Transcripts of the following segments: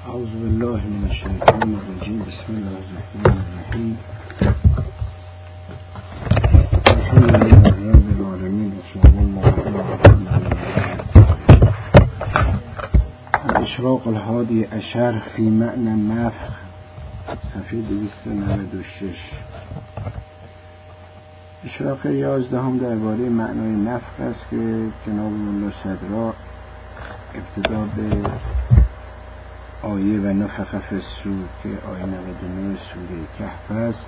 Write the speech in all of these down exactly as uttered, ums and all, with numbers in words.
اعوذ بالله من الشیطان الرجیم. بسم الله الرحمن الرحیم. الحمد لله رب العالمین و صلی الله علی محمد. اشراق الهادی عشر فی معنی النفخ، صفحه دویست و نود و شش. اشراق یازدهم درباره معنای نفخ است که جناب ملا صدرا ابتدا به آیه و نفخ فی الصور که آیه نود و نه سوره کهف است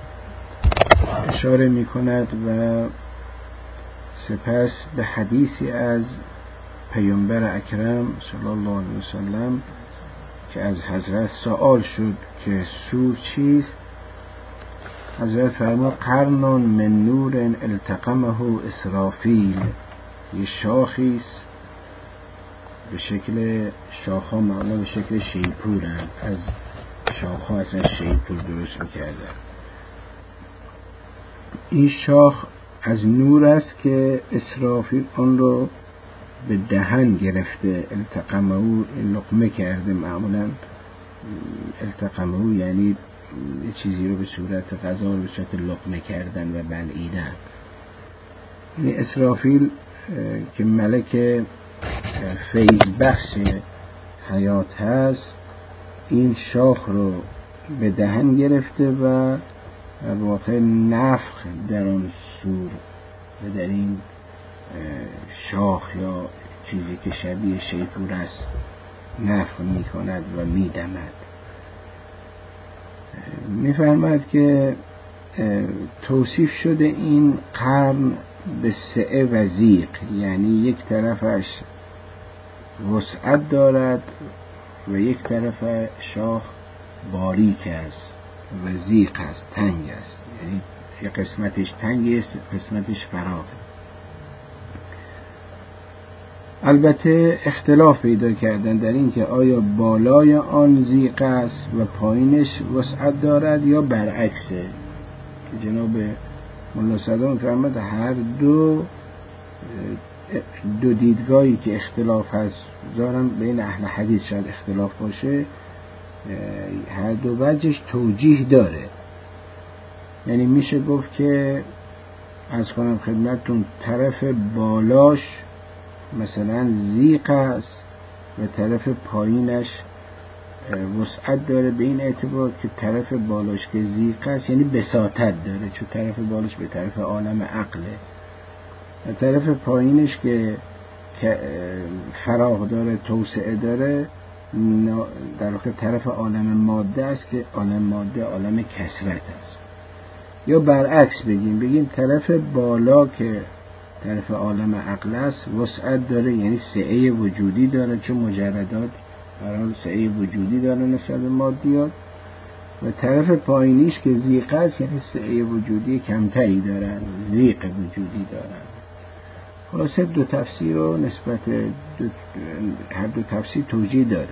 اشاره می کند و سپس به حدیثی از پیامبر اکرم صلی الله علیه وسلم که از حضرت سوال شد که صور چیست. حضرت فرمود قرن من نور التقمه اسرافیل، یه شاخی است به شکل شاخها معمولا به شکل شیپورن، از شاخها اصلا شیپور درست میکردن. این شاخ از نور است که اسرافیل آن رو به دهن گرفته، التقمه او لقمه کرده. معمولا التقمه او یعنی یه چیزی رو به صورت غذا رو به صورت لقمه کردن و بلعیدن. این اسرافیل که ملک فیض بخش حیات هست، این شاخ رو به دهن گرفته و در واقع نفخ در آن صور و در این شاخ یا چیزی که شبیه شیپور است نفخ می کند و می دمد. می فرماید که توصیف شده این قرن به سعه و ضیق، یعنی یک طرفش وسعت دارد و یک طرف شاخ باریک است و ضیق است، تنگ است، یعنی یک قسمتش تنگ است، قسمتش فراغ. البته اختلاف پیدا کردن در این که آیا بالای آن ضیق است و پایینش وسعت دارد یا برعکسه. جناب ملا صدرا فرمود هر دو دو دیدگاهی که اختلاف هست، دارم بین اهل حدیث شاید اختلاف باشه، هر دو وجهش توجیه داره. یعنی میشه گفت که از کنم خدمتتون طرف بالاش مثلا ضیق است و طرف پایینش وسعت داره، به این اعتبار که طرف بالاش که ضیق است یعنی بساطت داره، چون طرف بالاش به طرف عالم عقله، و طرف پایینش که فراغ داره، توسعه داره، در واقع طرف عالم ماده است که عالم ماده عالم کثرت است. یا برعکس بگیم بگیم طرف بالا که طرف عالم عقل است وسعت داره، یعنی سعه وجودی داره، چون مجردات هر حال سعه وجودی داره نسبت به مادیات، و طرف پایینیش که ضیق است یعنی سعه وجودی کمتری دارن، ضیق وجودی دارن. خلاصه دو تفسیر رو نسبت دو هر دو تفسیر توجیه داره.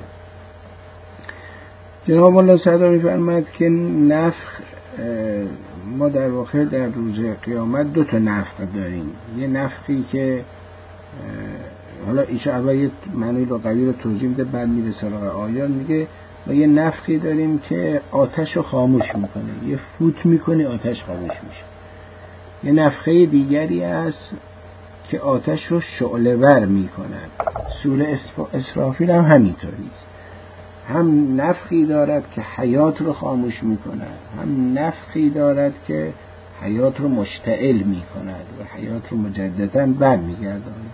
جناب الله صدرا می‌فرماید که نفخ، ما در واقع در روز قیامت دو تا نفخ داریم. یه نفخی که حالا ایشا اول یه معنی رو قوی رو توضیح میده، بعد میره سراغ آیات. میگه ما یه نفخی داریم که آتش رو خاموش میکنه، یه فوت میکنه آتش خاموش میشه. یه نفخه دیگری است که آتش رو شعله ور میکند. سوره اسرافیل هم همینطوری است، هم نفخی دارد که حیات رو خاموش میکند، هم نفخی دارد که حیات رو مشتعل میکند و حیات رو مجددا برمیگرداند.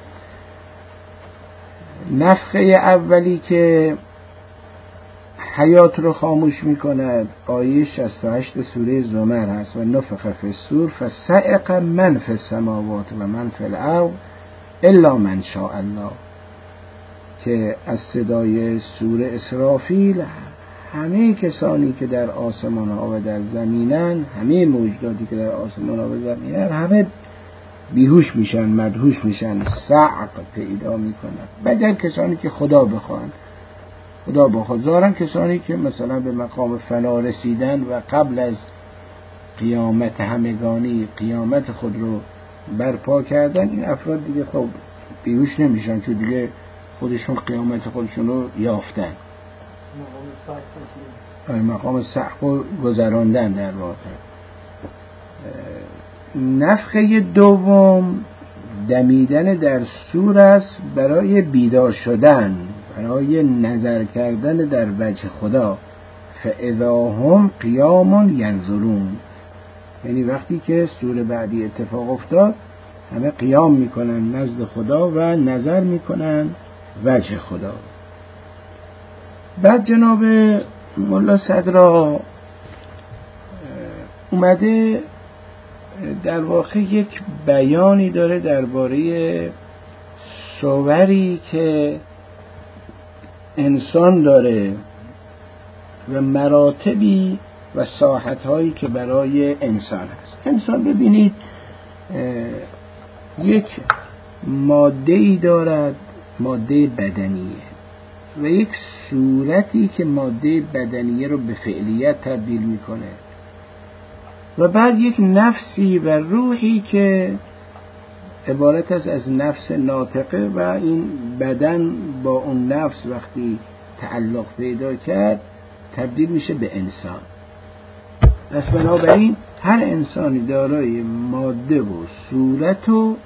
نفخه اولی که حیات رو خاموش میکند آیه شصت و هشت سوره زمر هست: و نفخ فی الصور فصعق من فی السماوات و من فی الارض الا من شاء الله، که از صدای سور اسرافیل همه کسانی که در آسمان ها و در زمینن، همه موجوداتی که در آسمان ها و زمینن، همه بیهوش میشن، مدهوش میشن، صعق پیدا میکنن، مگر کسانی که خدا بخواهند. خدا بخواد ظاهرا کسانی که مثلا به مقام فنا رسیدن و قبل از قیامت همگانی قیامت خود رو برپا کردن، این افراد دیگه خب بیهوش نمیشن، چون دیگه خودشون قیامت خودشون رو یافتن. مقام سقف گذراندن در واقع. نفخه دوم دمیدن در صور است برای بیدار شدن، برای نظر کردن در وجه خدا. فاذا هم قیام ینظرون، یعنی وقتی که سور بعدی اتفاق افتاد همه قیام میکنن نزد خدا و نظر میکنن وجه خدا. بعد جناب ملا صدرا اومده در واقع یک بیانی داره درباره صوری که انسان داره و مراتبی و ساحت‌هایی که برای انسان هست. انسان ببینید یک ماده‌ای دارد، ماده بدنیه، و یک صورتی که ماده بدنیه رو به فعلیت تبدیل میکنه، و بعد یک نفسی و روحی که عبارت است از نفس ناطقه، و این بدن با اون نفس وقتی تعلق پیدا کرد تبدیل میشه به انسان. پس بنابراین هر انسانی دارای ماده و صورت و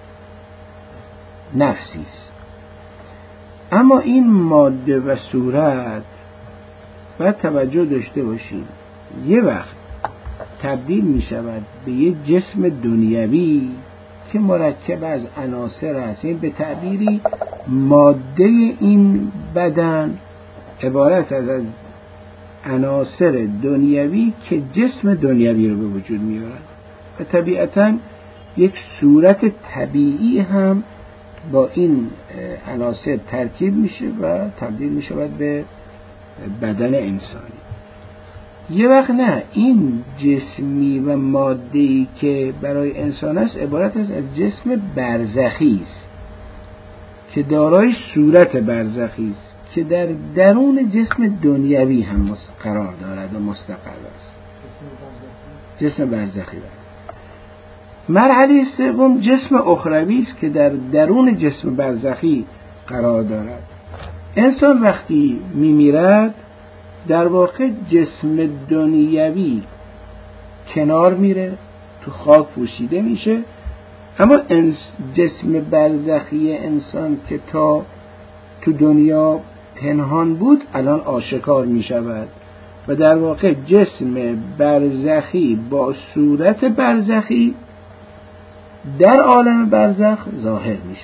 نفسی است. اما این ماده و صورت باید توجه داشته باشیم، یه وقت تبدیل می شود به یه جسم دنیوی که مرکب از عناصر است. این به تعبیری ماده این بدن عبارت است از عناصر دنیوی که جسم دنیوی رو به وجود میارن، و طبیعتاً یک صورت طبیعی هم با این عناصر ترکیب میشه و تبدیل میشه به بدن انسانی. یه وقت نه، این جسمی و ماده‌ای که برای انسان است عبارت است از جسم برزخی است که دارای صورت برزخی است که در درون جسم دنیوی هم قرار دارد و مستقر است. جسم برزخی است. مرحله سوم جسم اخروی است که در درون جسم برزخی قرار دارد. انسان وقتی میمیرد در واقع جسم دنیوی کنار میره، تو خاک پوشیده میشه، اما جسم برزخی انسان که تا تو دنیا پنهان بود الان آشکار میشود، و در واقع جسم برزخی با صورت برزخی در عالم برزخ ظاهر میشه.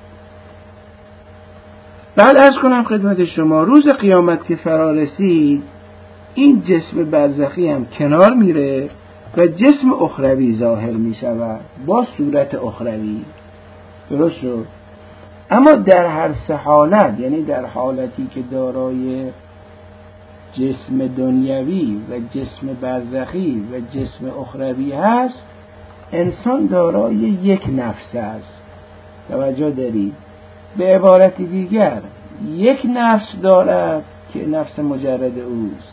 بعد عرض کنم خدمت شما روز قیامت که فرا رسید این جسم برزخی هم کنار میره و جسم اخروی ظاهر میشود با صورت اخروی. درست شد؟ اما در هر سه حالت، یعنی در حالتی که دارای جسم دنیوی و جسم برزخی و جسم اخروی هست، انسان دارای یک نفس است. توجه دارید؟ به عبارت دیگر یک نفس دارد که نفس مجرد اوست،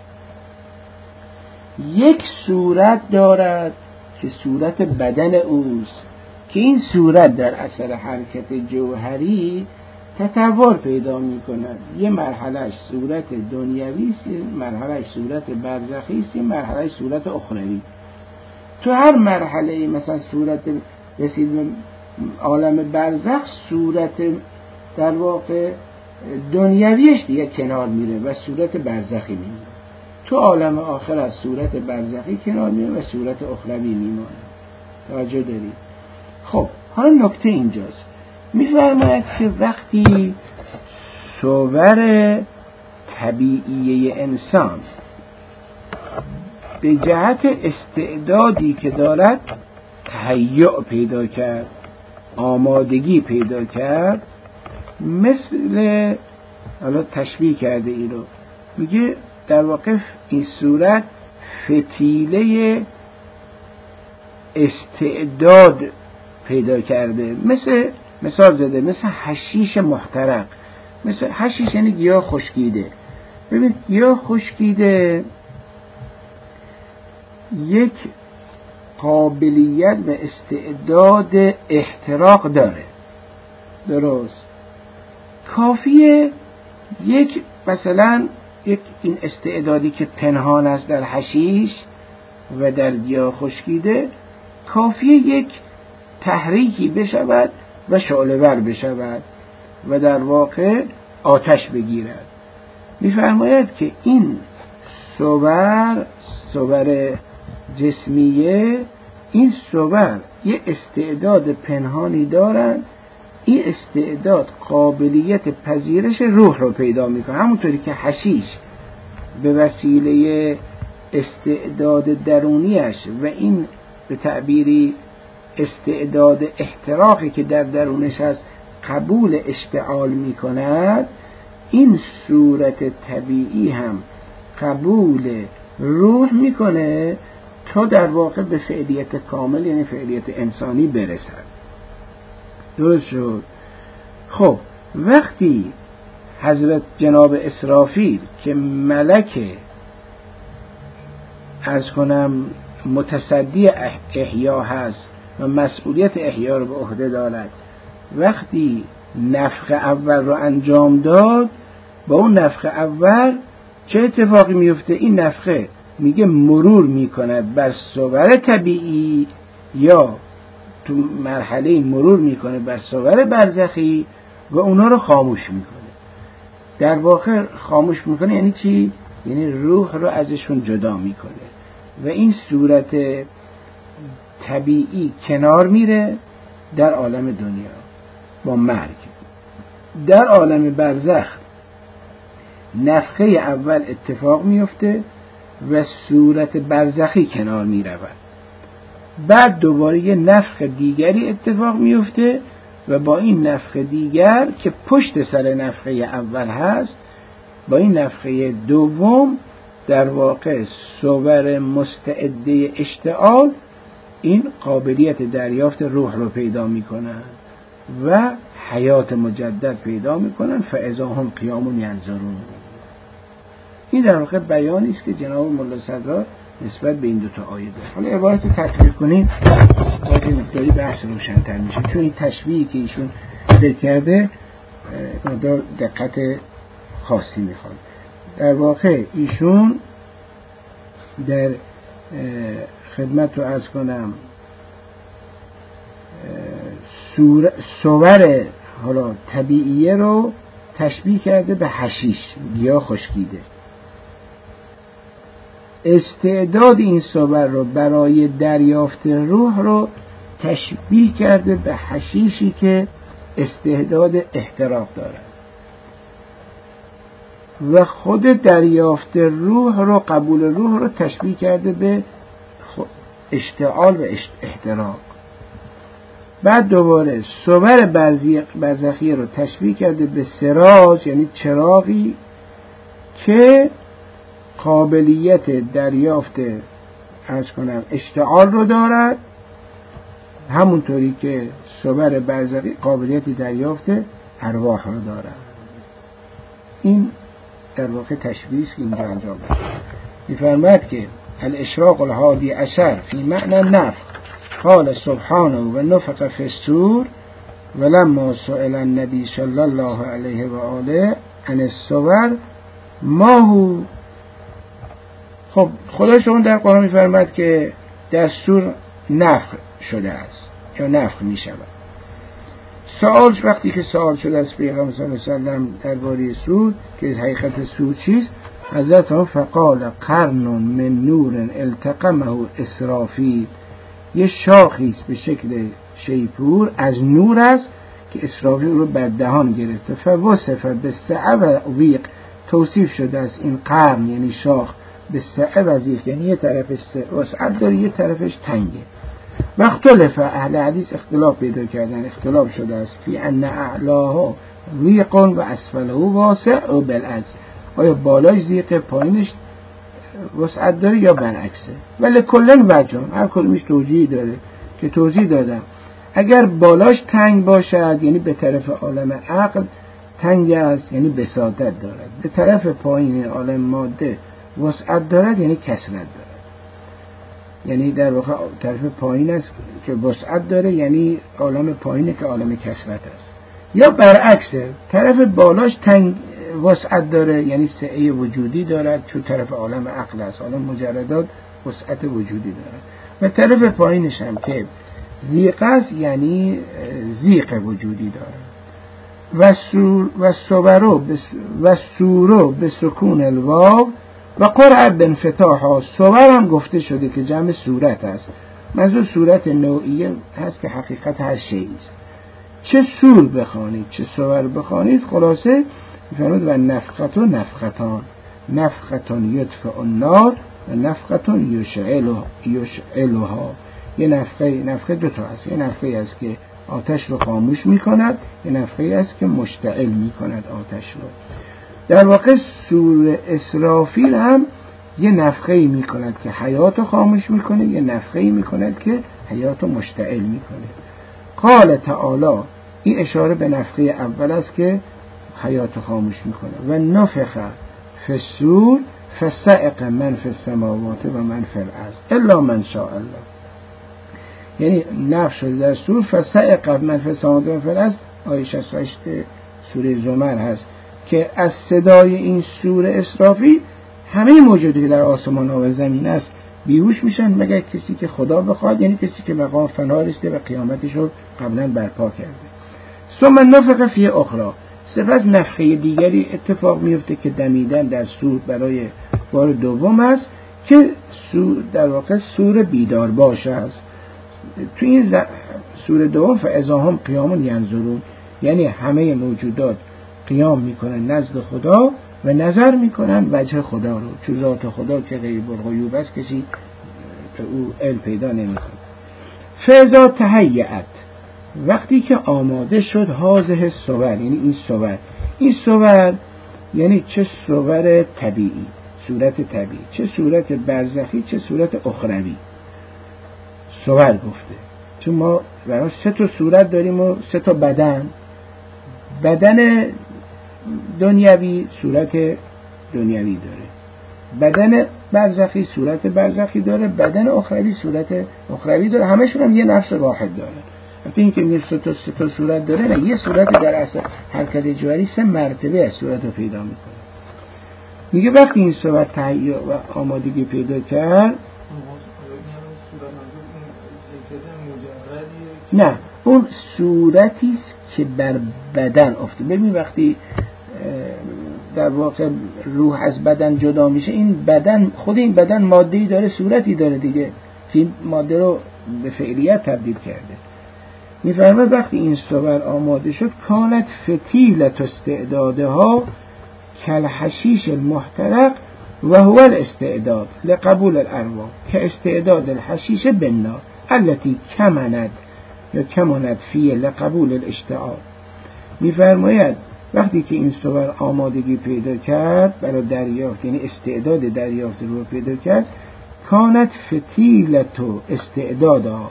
یک صورت دارد که صورت بدن اوست، که این صورت در اثر حرکت جوهری تطور پیدا می کند. یه مرحلهش صورت دنیوی است، یه مرحلهش صورت برزخی است، یه مرحلهش صورت اخروی. تو هر مرحله مثلا صورت رسید به عالم برزخ، صورت در واقع دنیویش دیگه کنار میره و صورت برزخی میمونه. تو عالم آخر از صورت برزخی کنار میره و صورت اخروی میمونه. توجه دارید؟ خب حالا نکته اینجاست، میفرماید که وقتی صور طبیعی انسان به جهت استعدادی که دارد تهیع پیدا کرد، آمادگی پیدا کرد، مثل حالا تشبیه کرده ای رو میگه در واقع این صورت فتیله استعداد پیدا کرده، مثل مثال زده مثل حشیش محترق. مثل حشیش یعنی گیاه خشکیده. ببین گیاه خشکیده یک قابلیت و استعداد احتراق داره، درست؟ کافیه یک مثلا یک این استعدادی که پنهان است در حشیش و در گیاه خشکیده کافیه یک تحریکی بشود و شعله ور بشود و در واقع آتش بگیرد. می‌فرماید که این صور صور جسمیه، این صور یه استعداد پنهانی دارن، این استعداد قابلیت پذیرش روح رو پیدا میکنه. همونطوری که حشیش به وسیله استعداد درونیش و این به تعبیری استعداد احتراقی که در درونش هست قبول اشتعال میکند، این صورت طبیعی هم قبول روح میکنه تا در واقع به فعلیت کامل یعنی فعلیت انسانی برسد. درست شد؟ خب وقتی حضرت جناب اسرافیل که ملک عرض کنم متصدی احیا هست و مسئولیت احیا رو به عهده دارد، وقتی نفخ اول رو انجام داد، با اون نفخ اول چه اتفاقی میفته؟ این نفخه میگه مرور میکند بر صور طبیعی یا تو مرحله مرور میکنه بر صور برزخی و اونا رو خاموش میکنه. در واقع خاموش میکنه یعنی چی؟ یعنی روح رو ازشون جدا میکنه و این صورت طبیعی کنار میره در عالم دنیا با مرگ. در عالم برزخ نفخه اول اتفاق میفته و صورت برزخی کنار میرود. بعد دوباره یه نفخ دیگری اتفاق میفته و با این نفخ دیگر که پشت سر نفخه اول هست، با این نفخه دوم در واقع صور مستعده اشتعال این قابلیت دریافت روح رو پیدا میکنن و حیات مجدد پیدا میکنن. فاذا هم قیام ینظرون. این در واقع بیانی است که جناب ملا صدرا نسبت به این دو تا آیه داره. حالا عبارت رو تطبیق کنیم باید این مقداری بحث روشن‌تر میشه، چون این تشبیهی که ایشون ذکر کرده مقدار دقت خاصی میخواد. در واقع ایشون در خدمت رو عرض کنم صور حالا طبیعیه رو تشبیه کرده به حشیش، گیاه خشکیده. استعداد این صور رو برای دریافت روح رو تشبیه کرده به حشیشی که استعداد احتراق دارد و خود دریافت روح رو، قبول روح رو تشبیه کرده به اشتعال و احتراق. بعد دوباره صور برزخی رو تشبیه کرده به سراج، یعنی چراغی که قابلیت دریافت عرض کنم اشتعال رو دارد، همونطوری که صور برزخی قابلیت دریافت ارواح رو دارد. این در واقع تشبیه است که اینجا انجام داده. می‌فرماید که الاشراق الهادی عشر فی معنی نفخ قال سبحانه و نفخ فی الصور ولما سئل النبی صلی الله علیه و آله عن الصور ما هو. خب خدا شما در قرآن می‌فرماید که در صور نفخ شده است یا نفخ می‌شود. سوال وقتی که سوال شده است پیغمبر صلی الله علیه و سلم درباره صور که حقیقت صور چیست، حضرت ها فقال قرن من نور التقمه اسرافیل، یه شاخی است به شکل شیپور از نور است که اسرافیل رو بر دهان گرفته. فوصف بالسعه و ویق، توصیف شده است این قرن یعنی شاخ به سعه و ویق، یعنی یه طرفش وسعت داره یه طرفش تنگه. و اختلف اهل حدیث اختلاف پیدا کردن، اختلاف شده است فی ان اعلاها ویق و اسفله واسع و بالعکس، آیا بالاش زیقه پایینش وسعت داره یا برعکسه. ولی کلن وجهان، هر کدومش توجیهی داره که توضیح دادم. اگر بالاش تنگ باشد یعنی به طرف عالم عقل تنگ است یعنی بساطت دارد، به طرف پایین عالم ماده وسعت دارد یعنی کثرت دارد. یعنی در واقع طرف پایین است که وسعت داره یعنی عالم پایینه که عالم کثرت است، یا برعکسه طرف بالاش تنگ وسعت داره، یعنی سعه وجودی دارد، چون طرف عالم عقل است، عالم مجردات وسعت وجودی داره. و طرف پایینش هم که ضیق است، یعنی ضیق وجودی داره. و سور و صبرو و سورو به سکون الواو و قرع بانفتاحها. صور هم گفته شده که جمع صورت است، منظور صورت نوعیه هست که حقیقت هر شیء است. چه سور بخوانید چه صور بخوانید، خلاصه می‌فرماید و نفخت و نفختان، نفختان یطفئ النار و نفختان یشعلها یشعلها. یه نفخه نفخه دو تا است، یه نفخه است که آتش رو خاموش می‌کند، یه نفخه است که مشتعل می‌کند آتش رو. در واقع سور اسرافیل هم یه نفخه‌ای می‌کند که حیات رو خاموش می‌کنه، یه نفخه‌ای می‌کند که حیات رو مشتعل می‌کنه. قال تعالی، این اشاره به نفخه اول است که حیات رو خاموش می‌کنه. و نفخ فی الصور فصعق من فی السماوات و من فی الارض الا من شاء الله. یعنی نفخ شده در صور، فصعق من فی السماوات و من فی الارض، آیه شصت و هشت سوره زمر هست که از صدای این سور اسرافیل همه موجودی که در آسمان ها و زمین است بیهوش میشن مگر کسی که خدا بخواد، یعنی کسی که مقام فنا رسیده و قیامتش رو قبلا برپا کرده. ثم نفخ فی اخری، سپس نفخه دیگری اتفاق میفته که دمیدن در سور برای بار دوم است که سور در واقع سور بیدار باش است. تو این سور دوم فاذا هم قیام ینظرون، یعنی همه موجودات قیام میکنن نزد خدا و نظر میکنن وجه خدا رو، چون ذات خدا که غیب الغیوب است کسی به او علم پیدا نمیکنه. فاذا تهیأت، وقتی که آماده شد، هذه الصور، یعنی این صور، این صور یعنی چه صور طبیعی، صورت طبیعی، چه صورت برزخی، چه صورت اخروی. صور گفته چون ما برای سه تا صورت داریم و سه تا بدن. بدن دنیوی صورت دنیوی داره، بدن برزخی صورت برزخی داره، بدن اخروی صورت اخروی داره، همشون هم یه نفس واحد داره. البته این که میگه سه تا سه تا صورت داره، نه، یه صورت در اصل حرکت جوهری سه مرتبه از صورت رو پیدا میکنه. میگه وقتی این صورت تهیه و آمادگی پیدا کرد، نه، اون صورتی است که بر بدن افته. ببین وقتی در واقع روح از بدن جدا میشه، این بدن، خود این بدن ماده‌ای داره، صورتی داره دیگه، که این ماده رو به فعلیت تبدیل کرده. میفرماید وقتی این صور آماده شد، کانت فتیلت استعدادها کالحشیش المحترق و هو الاستعداد لقبول الارواح که استعداد الحشیش بالنار التي کمند یا کماند فیه لقبول الاشتعال. میفرماید وقتی که این صور آمادگی پیدا کرد برای دریافت، یعنی استعداد دریافت رو پیدا کرد، کانت فتیلت و استعدادها،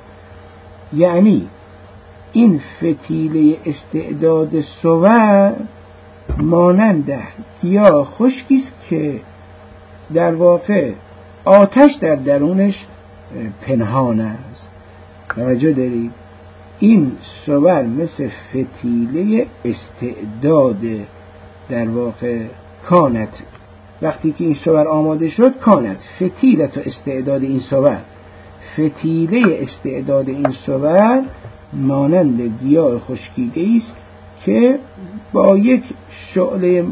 یعنی این فتیله استعداد صور مانند گیاه خشکی است که در واقع آتش در درونش پنهان است. توجه دارید؟ این صور مثل فتیله استعداد در واقع کانت، وقتی که این صور آماده شد، کانت فتیلت و استعداد این صور، فتیله استعداد این صور مانند گیاه خشکیده است که با یک شعله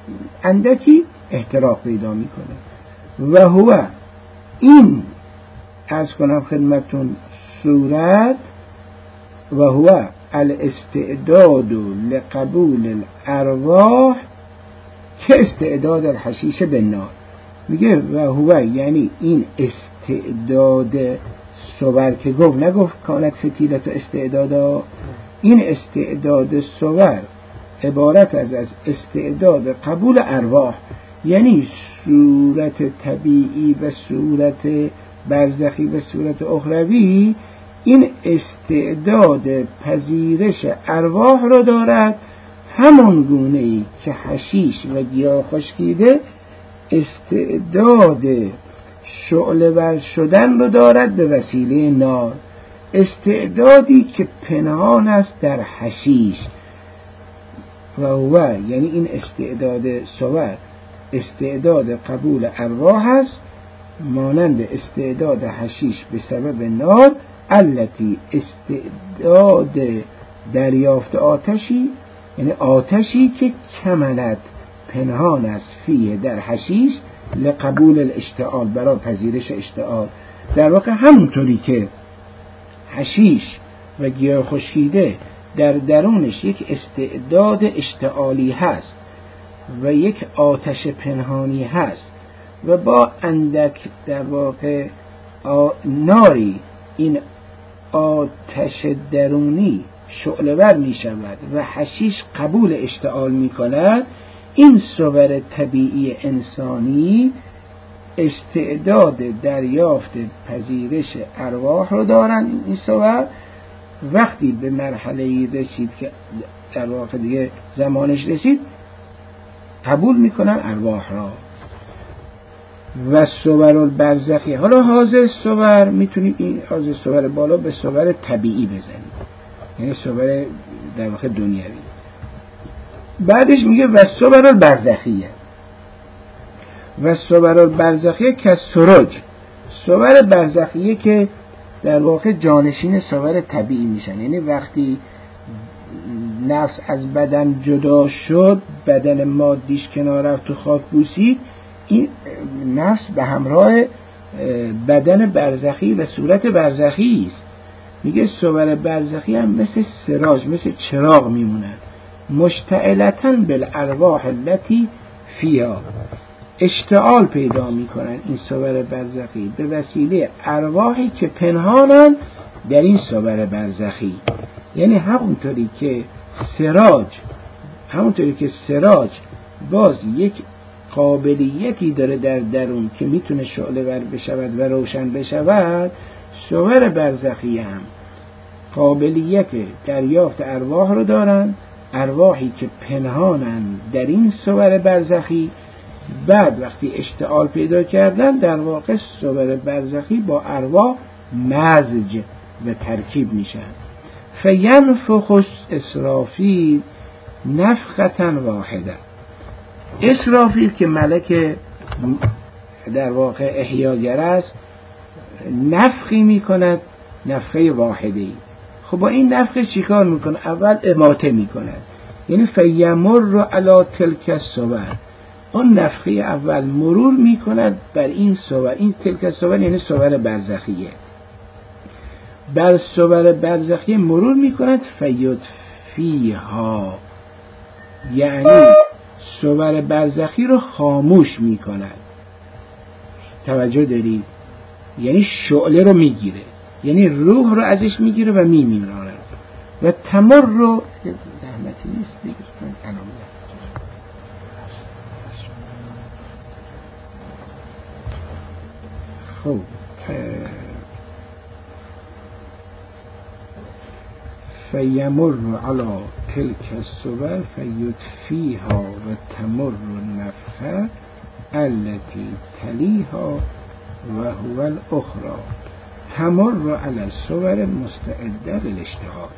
اندکی احتراق پیدا میکنه. و هو، این عرض کنم خدمتون صورت، و هو الاستعداد لقبول الارواح که استعداد الحشیش بالنار. میگه و هو یعنی این استعداد صور که گفت، نگفت کانت فتیلت و استعدادا، این استعداد صور عبارت از از استعداد قبول ارواح، یعنی صورت طبیعی و صورت برزخی و صورت اخروی، این استعداد پذیرش ارواح رو دارد، همون گونه‌ای که حشیش و گیاه خشکیده استعداد شعله ور شدن رو دارد به وسیله نار، استعدادی که پنهان است در حشیش. و هو یعنی این استعداد صور استعداد قبول ارواح است، مانند استعداد حشیش به سبب نار، التی استعداد دریافت آتشی، یعنی آتشی که کمنت پنهان است فیه در حشیش لقبول الاشتعال، برای پذیرش اشتعال. در واقع همونطوری که حشیش و گیاه خشکیده در درونش یک استعداد اشتعالی هست و یک آتش پنهانی هست و با اندک در واقع ناری این آتش درونی شعله‌ور می شود و حشیش قبول اشتعال می کند، این صور طبیعی انسانی استعداد دریافت پذیرش ارواح رو دارن. این صور وقتی به مرحله رسید که در واقع دیگه زمانش رسید، قبول میکنن ارواح را. و صور البرزخی، حالا حاضر صور میتونید این حاضر صور بالا به صور طبیعی بزنید، یعنی صور در واقع دنیوی. بعدش میگه و صور البرزخیه، و صور البرزخیه که سرج، صور برزخیه که در واقع جانشین صور طبیعی میشن، یعنی وقتی نفس از بدن جدا شد، بدن مادیش کنار رفت تو خاک بوسید، این نفس به همراه بدن برزخی و صورت برزخی است. میگه صور برزخی هم مثل سراج، مثل چراغ میمونن، مشتعلتاً بالارواح التي فیها، اشتعال پیدا میکنن این صور برزخی به وسیله ارواحی که پنهانن در این صور برزخی. یعنی همونطوری که سراج همونطوری که سراج باز یک قابلیتی داره در درون که میتونه شعله ور بشود و روشن بشود، صور برزخی هم قابلیت دریافت ارواح رو دارن، ارواحی که پنهانن در این صور برزخی. بعد وقتی اشتعال پیدا کردن، در واقع صور برزخی با ارواح مزج و ترکیب میشن. فینفخ اسرافیل نفخة واحده، اسرافیل که ملک در واقع احیاگر است، نفخی میکند، نفخه واحده‌ای. خب با این نفخه چیکار میکنه؟ اول اماته میکند، یعنی فیمر علی تلک الصور، اون نفخه اول مرور میکند بر این صور، این تلک الصور یعنی صور برزخیه، بر صور برزخیه مرور میکند، فیطفیها، یعنی صور برزخی رو خاموش میکند. توجه دارید؟ یعنی شعله رو میگیره، یعنی روح رو ازش میگیره و میمیرونه. و تمر رو زحمتی نیست دیگه، خب فیمر علی تلک الصور فیطفیها و تمر النفخه التي تلیها و هو الاخرى، تمر علی الصور مستعده للاشتعال.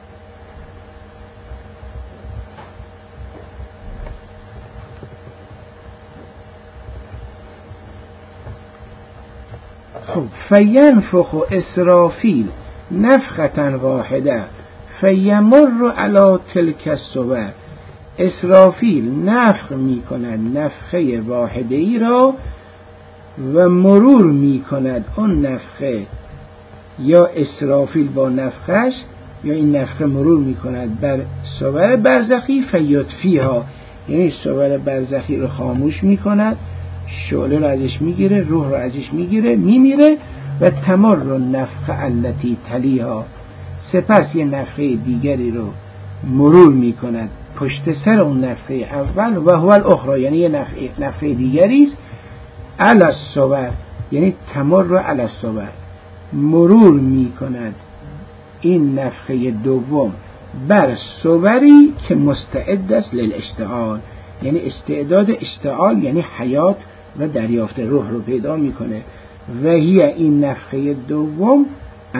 خب فینفخ اسرافیل نفخة واحده فیمر علی تلک الصور، اسرافیل نفخ می کند نفخه واحده ای را و مرور می کند اون نفخه، یا اسرافیل با نفخش یا این نفخه مرور می کند بر صور برزخی، فیطفیها یعنی صور برزخی رو خاموش می کند، شعله رو ازش میگیره، روح رو ازش میگیره، میمیره. و تمر النفخه التي تلیها، سپس یه نفخه دیگری رو مرور میکند پشت سر اون نفخه اول، و هو الاخرى یعنی یه نفخه, نفخه دیگری است، علی الصور یعنی تمر علی الصور، مرور میکند این نفخه دوم بر صوری که مستعد است للاشتعال، یعنی استعداد اشتعال یعنی حیات و دریافت روح رو پیدا میکنه. و هی این نفخه دوم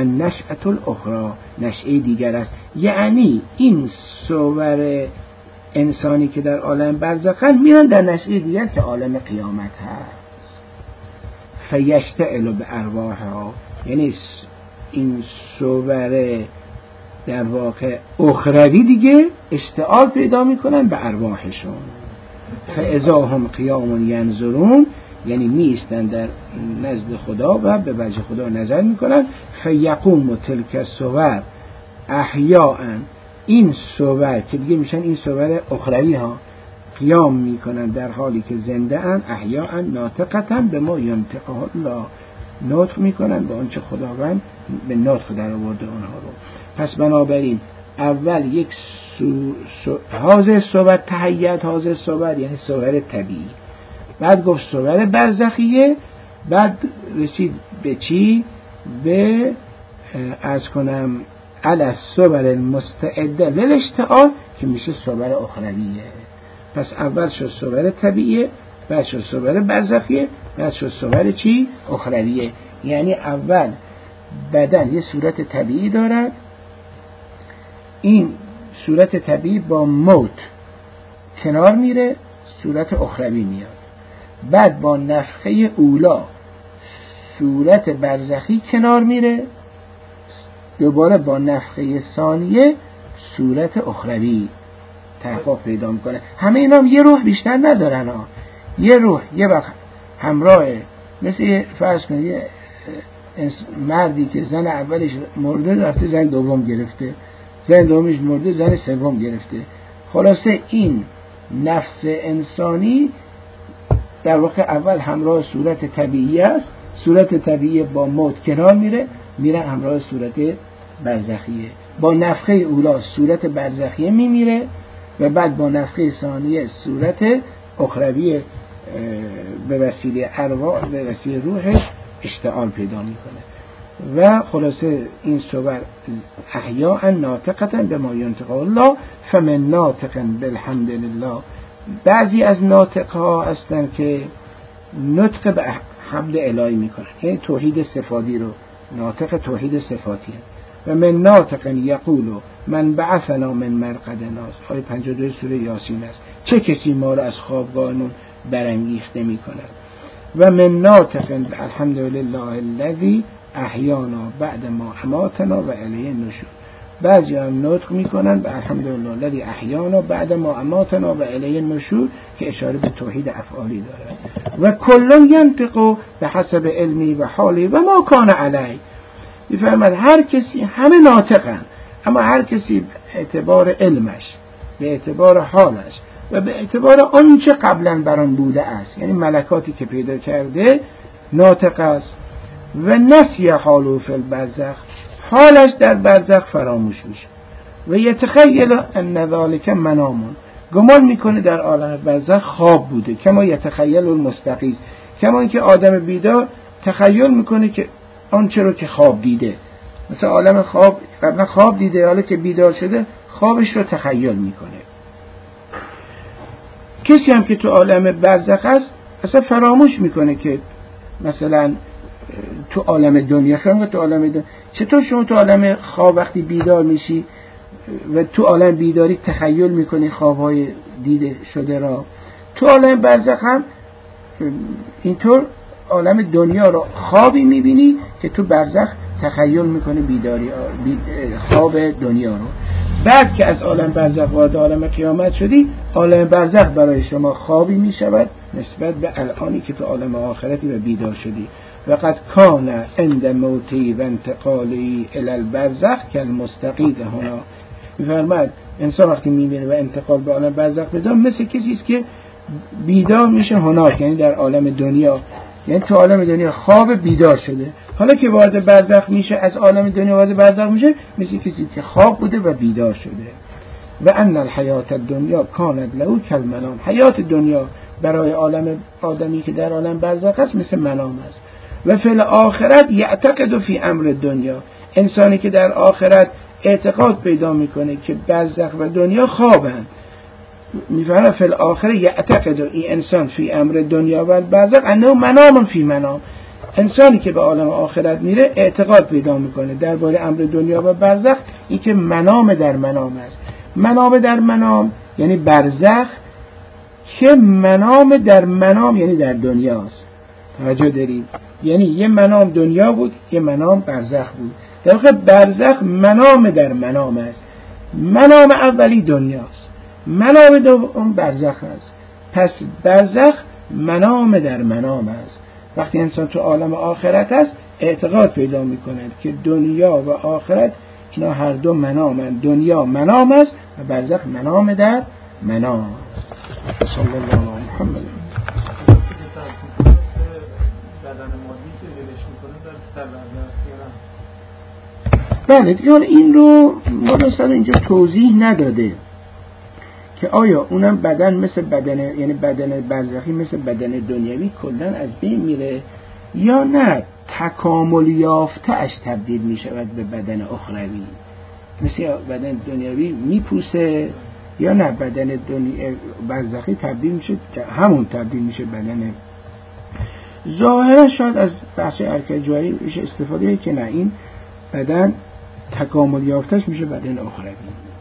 النشأة الاخرى، نشأه دیگر است، یعنی این صور انسانی که در عالم برزخن میرن در نشأه دیگر که عالم قیامت هست. فیشتعل به ارواحها، یعنی این صور در واقع اخروی دیگه اشتعال پیدا میکنن به ارواحشون. فاذا هم قیام ینظرون، یعنی میستن در نزد خدا و به وجه خدا نظر میکنن. فیقوم تلک الصور احیاء، این صور که دیگه میشن این صور اخروی ها قیام میکنن در حالی که زنده ان، احیاء ناطقة به ما ینطقه الله، نطق میکنن به آنچه خداوند به نطق در آورده اونها رو. پس بنابراین اول یک سو سو حاضر صحبت تحییت حاضر صحبت یعنی صور طبیعی، بعد گفت صور برزخیه، بعد رسید به چی؟ به از کنم علی الصور المستعده للاشتعال که میشه صور اخرویه. پس اول شد صور طبیعیه، بعد شد صور برزخیه، بعد شد صور چی؟ اخرویه. یعنی اول بدن یه صورت طبیعی دارد، این صورت طبیعی با موت کنار میره، صورت اخروی میاد. بعد با نفخه اولا صورت برزخی کنار میره، دوباره با نفخه ثانیه صورت اخروی تحقق پیدا میکنه. همه اینا هم یه روح بیشتر ندارن ها. یه روح یه وقت همراه، مثل فرض کنید یه مردی که زن اولش مرده رفته زن دوم گرفته، زن دومش مرده زن سوم گرفته. خلاصه این نفس انسانی در واقع اول همراه صورت طبیعی است، صورت طبیعی با موت کنار میره، میره همراه صورت برزخیه. با نفخه اولا صورت برزخیه میمیره و بعد با نفخه ثانیه صورت اخروی به وسیله ارواح به وسیله روحش اشتعال پیدا میکنه. و خلاصه این صور احیاء ناطقة بما ینطق الله فمن ناطق بالحمد لله. بعضی از ناطقها هستن که نطق به حمد الهی میکنن، یعنی توحید صفاتی رو ناطق توحید صفاتی هست. و من ناطق یقول من بعثنا من مرقدنا، آیه پنجاه و دو سوره یاسین است. چه کسی ما رو از خوابگاهمون برانگیخته میکند. و من ناطق الحمد لله الذی احیانا بعد ما اماتنا و الیه النشور. بعضی هم نطق میکنن به الحمدلله الذی احیانا بعد ما اماتنا و الیه النشور که اشاره به توحید افعالی داره. و کلن ینطق به حسب علمی و حالی و ما کان علی. میفرماد هر کسی، همه ناطقن، اما هر کسی به اعتبار علمش، به اعتبار حالش و به اعتبار آنچه قبلا بران بوده است، یعنی ملکاتی که پیدا کرده ناطق است. و نسی حالو فی البرزخ، حالش در برزخ فراموش میشه. و یتخیل ان ذلک منامون، گمان میکنه در عالم برزخ خواب بوده. کما یتخیل المستقیز، کما اینکه آدم بیدار تخیل میکنه که آنچه رو که خواب دیده، مثلا عالم خواب قبلا خواب دیده، حالا که بیدار شده خوابش رو تخیل میکنه. کسی هم که تو عالم برزخ است اصلا فراموش میکنه که مثلا تو عالم دنیا، خیلی تو عالم دنیا چطور شما تو عالم خواب وقتی بیدار میشی و تو عالم بیداری تخیل میکنی خوابهای دیده شده را، تو عالم برزخ هم اینطور عالم دنیا رو خوابی میبینی که تو برزخ تخیل میکنی بیداری خواب دنیا رو. بعد که از عالم برزخ وارد عالم قیامت شدی، عالم برزخ برای شما خوابی میشود نسبت به الانی که تو عالم آخرتی و بیدار شدی. وقد کان عند موتی و انتقالی الی البرزخ کالمستقید هنا. میفرماد انسان وقتی میمیره و انتقال به عالم برزخ بده مثل کسی است که بیدار میشه هناک، یعنی در عالم دنیا، یعنی تو عالم دنیا خواب بیدار شده، حالا که وارد برزخ میشه از عالم دنیا وارد برزخ میشه مثل کسی که خواب بوده و بیدار شده. و ان الحیات الدنیا کانت له کالمنام، حیات دنیا برای عالم آدمی که در عالم برزخ است مثل منام است. و فی الاخرت یعتقد فی امر دنیا، انسانی که در آخرت اعتقاد پیدا میکنه که برزخ و دنیا خوابند، میفهمه فی الاخره یعتقد این انسان فی امر دنیا و برزخ انه منام فی منام. انسانی که به عالم آخرت میره اعتقاد پیدا میکنه درباره امر دنیا و برزخ این که منام در منام است. منام در منام یعنی برزخ که منام در منام، یعنی در دنیاست. توجه دارید؟ یعنی یه منام دنیا بود، یه منام برزخ بود. در واقع برزخ منام در منام است. منام اولی دنیاست، منام دوم برزخ است. پس برزخ منام در منام است. وقتی انسان تو عالم آخرت است اعتقاد پیدا می‌کند که دنیا و آخرت اینا هر دو منامند. دنیا منام است و برزخ منام در منام. صلی الله علیه محمد. بله یعنی این رو مدرسه اینجا توضیح نداده که آیا اونم بدن مثل بدن، یعنی بدن برزخی مثل بدن دنیوی کلا از بین میره یا نه تکامل یافته اش تبدیل میشود به بدن اخروی، مثل بدن دنیوی میپوسه، یا نه بدن دنیوی برزخی تبدیل میشه همون تبدیل میشه بدن. ظاهرا شاید از بحث ارکجایی میشه استفاده که نه این بدن تکامل یافتهش میشه بدن اخروی.